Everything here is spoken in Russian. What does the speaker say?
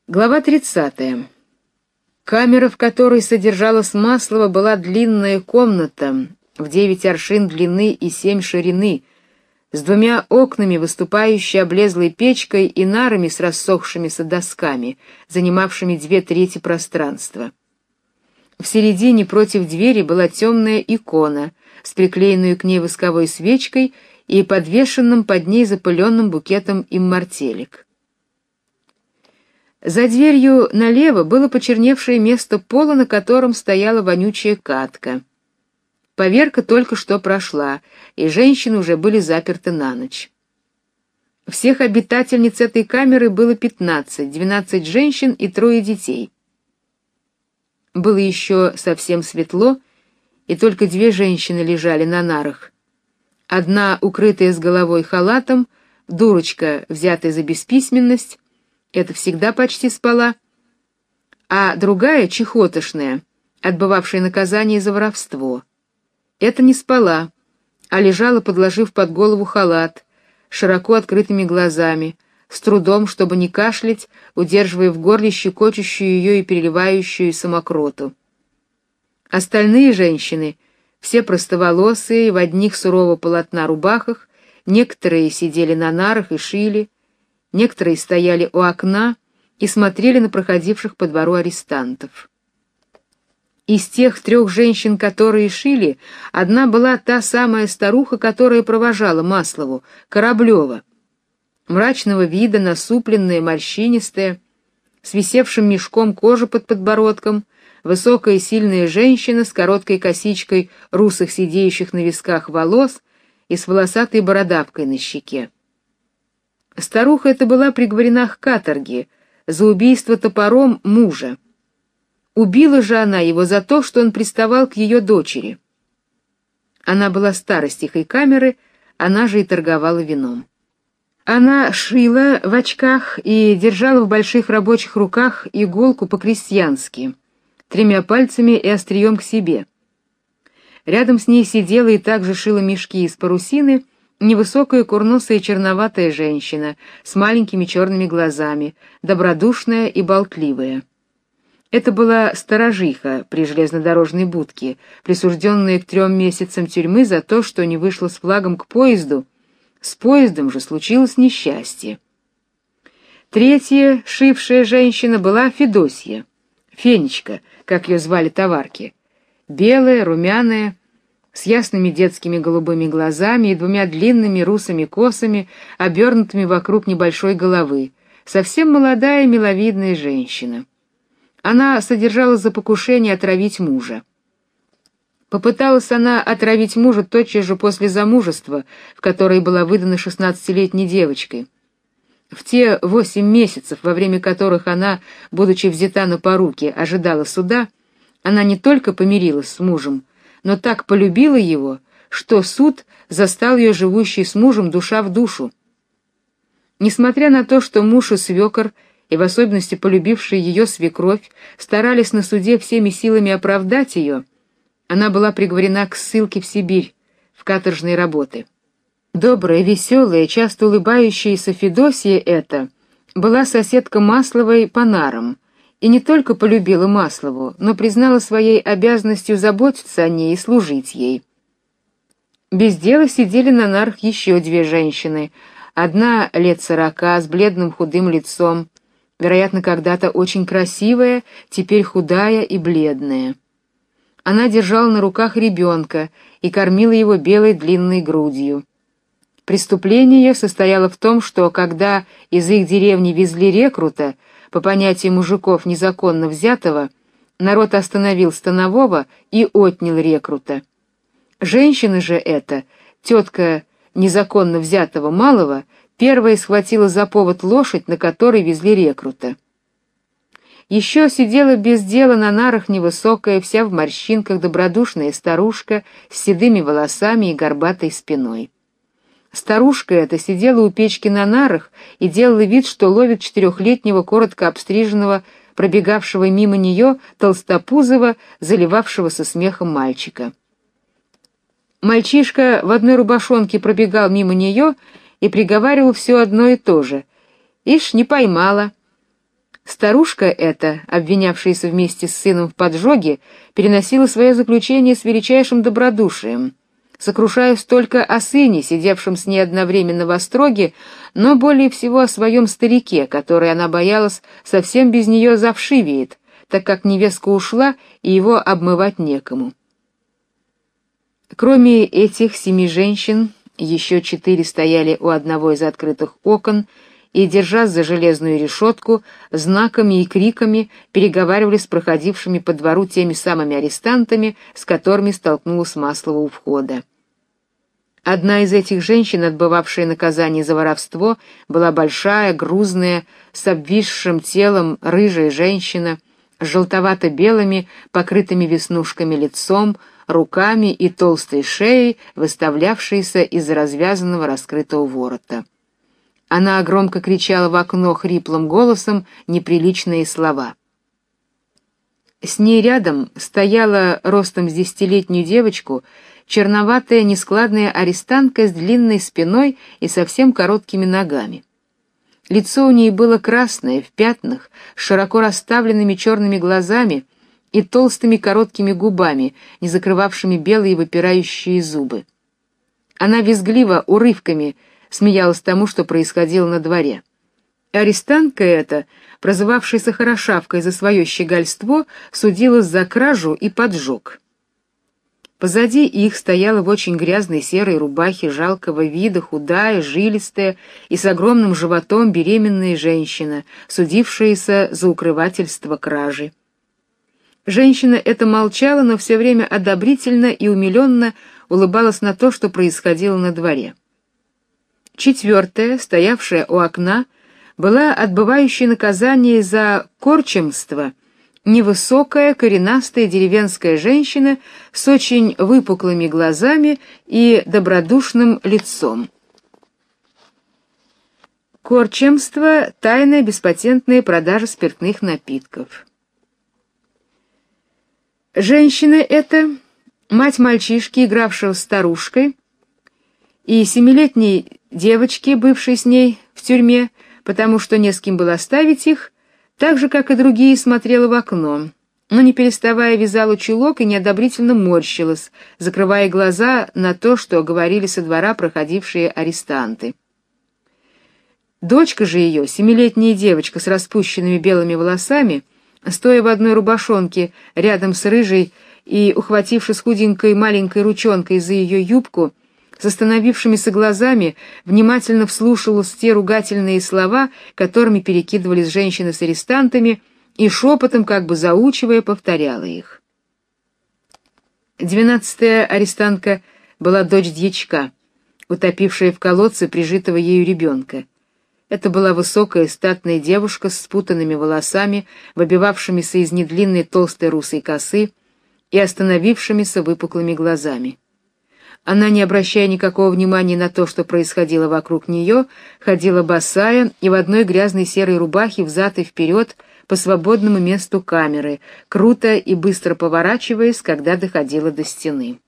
Глава 30. Камера, в которой содержалась Маслова, была длинная комната в 9 аршин длины и 7 ширины, с 2 окнами, выступающей облезлой печкой и нарами с рассохшимися досками, занимавшими 2/3 пространства. В середине против двери была темная икона с приклеенной к ней восковой свечкой и подвешенным под ней запыленным букетом иммортелек. За дверью налево было почерневшее место пола, на котором стояла вонючая катка. Поверка только что прошла, и женщины уже были заперты на ночь. Всех обитательниц этой камеры было 15, 12 женщин и 3 детей. Было еще совсем светло, и только 2 женщины лежали на нарах. Одна, укрытая с головой халатом, дурочка, взятая за бесписьменность, это всегда почти спала, а другая, чехотошная, отбывавшая наказание за воровство. Это не спала, а лежала, подложив под голову халат, широко открытыми глазами, с трудом, чтобы не кашлять, удерживая в горле щекочущую ее и переливающуюся мокроту. Остальные женщины, все простоволосые, в одних сурового полотна рубахах, некоторые сидели на нарах и шили, некоторые стояли у окна и смотрели на проходивших по двору арестантов. Из тех 3 женщин, которые шили, одна была та самая старуха, которая провожала Маслову, Кораблева. Мрачного вида, насупленная, морщинистая, с висевшим мешком кожи под подбородком, высокая и сильная женщина с короткой косичкой русых сидеющих на висках волос и с волосатой бородавкой на щеке. Старуха эта была приговорена к каторге за убийство топором мужа. Убила же она его за то, что он приставал к ее дочери. Она была старостихой камеры, она же и торговала вином. Она шила в очках и держала в больших рабочих руках иголку по-крестьянски, 3 пальцами и острием к себе. Рядом с ней сидела и также шила мешки из парусины невысокая курносая черноватая женщина с маленькими черными глазами, добродушная и болтливая. Это была сторожиха при железнодорожной будке, присужденная к 3 месяцам тюрьмы за то, что не вышла с флагом к поезду. С поездом же случилось несчастье. 3-я шившая женщина была Федосья, Фенечка, как ее звали товарки, белая, румяная, с ясными детскими голубыми глазами и 2 длинными русыми косами, обернутыми вокруг небольшой головы, совсем молодая миловидная женщина. Она содержала за покушение отравить мужа. Попыталась она отравить мужа тотчас же после замужества, в которое была выдана 16-летней девочкой. В те 8 месяцев, во время которых она, будучи взята на поруки, ожидала суда, она не только помирилась с мужем, но так полюбила его, что суд застал ее живущей с мужем душа в душу. Несмотря на то, что муж и свекор, и в особенности полюбившая ее свекровь, старались на суде всеми силами оправдать ее, она была приговорена к ссылке в Сибирь, в каторжные работы. Добрая, веселая, часто улыбающаяся Федосья эта была соседка Масловой по нарам, и не только полюбила Маслову, но признала своей обязанностью заботиться о ней и служить ей. Без дела сидели на нарах еще 2 женщины, одна лет 40, с бледным худым лицом, вероятно, когда-то очень красивая, теперь худая и бледная. Она держала на руках ребенка и кормила его белой длинной грудью. Преступление состояло в том, что когда из их деревни везли рекрута, по понятию мужиков незаконно взятого, народ остановил станового и отнял рекрута. Женщина же эта, тетка незаконно взятого малого, первая схватила за повод лошадь, на которой везли рекрута. Еще сидела без дела на нарах невысокая, вся в морщинках, добродушная старушка с седыми волосами и горбатой спиной. Старушка эта сидела у печки на нарах и делала вид, что ловит 4-летнего коротко обстриженного, пробегавшего мимо нее толстопузого, заливавшегося смехом мальчика. Мальчишка в одной рубашонке пробегал мимо нее и приговаривал все одно и то же: «Ишь, не поймала». Старушка эта, обвинявшаяся вместе с сыном в поджоге, переносила свое заключение с величайшим добродушием, сокрушаясь только о сыне, сидевшем с ней одновременно в остроге, но более всего о своем старике, который, она боялась, совсем без нее завшивеет, так как невестка ушла, и его обмывать некому. Кроме этих 7 женщин, еще 4 стояли у одного из открытых окон и, держась за железную решетку, знаками и криками переговаривались с проходившими по двору теми самыми арестантами, с которыми столкнулась Маслова у входа. Одна из этих женщин, отбывавшая наказание за воровство, была большая, грузная, с обвисшим телом рыжая женщина, с желтовато-белыми, покрытыми веснушками лицом, руками и толстой шеей, выставлявшейся из развязанного раскрытого ворота. Она громко кричала в окно хриплым голосом неприличные слова. С ней рядом стояла ростом с 10-летнюю девочку черноватая нескладная арестантка с длинной спиной и совсем короткими ногами. Лицо у ней было красное, в пятнах, с широко расставленными черными глазами и толстыми короткими губами, не закрывавшими белые выпирающие зубы. Она визгливо, урывками смеялась тому, что происходило на дворе. Арестантка эта, прозывавшаяся Хорошавкой за свое щегольство, судилась за кражу и поджог. Позади их стояла в очень грязной серой рубахе жалкого вида, худая, жилистая и с огромным животом беременная женщина, судившаяся за укрывательство кражи. Женщина эта молчала, но все время одобрительно и умиленно улыбалась на то, что происходило на дворе. 4-я, стоявшая у окна, была отбывающей наказание за корчемство, невысокая, коренастая деревенская женщина с очень выпуклыми глазами и добродушным лицом. Корчемство — тайная беспатентная продажа спиртных напитков. Женщина эта, мать мальчишки, игравшего с старушкой, и 7-летней девочки, бывшей с ней в тюрьме, потому что не с кем было оставить их, так же, как и другие, смотрела в окно, но не переставая вязала чулок и неодобрительно морщилась, закрывая глаза на то, что говорили со двора проходившие арестанты. Дочка же ее, 7-летняя девочка с распущенными белыми волосами, стоя в одной рубашонке рядом с рыжей и ухватившись худенькой маленькой ручонкой за ее юбку, с остановившимися глазами внимательно вслушивалась в те ругательные слова, которыми перекидывались женщины с арестантами, и шепотом, как бы заучивая, повторяла их. 12-я арестантка была дочь дьячка, утопившая в колодце прижитого ею ребенка. Это была высокая статная девушка с спутанными волосами, выбивавшимися из недлинной толстой русой косы и остановившимися выпуклыми глазами. Она, не обращая никакого внимания на то, что происходило вокруг нее, ходила босая и в одной грязной серой рубахе взад и вперед по свободному месту камеры, круто и быстро поворачиваясь, когда доходила до стены.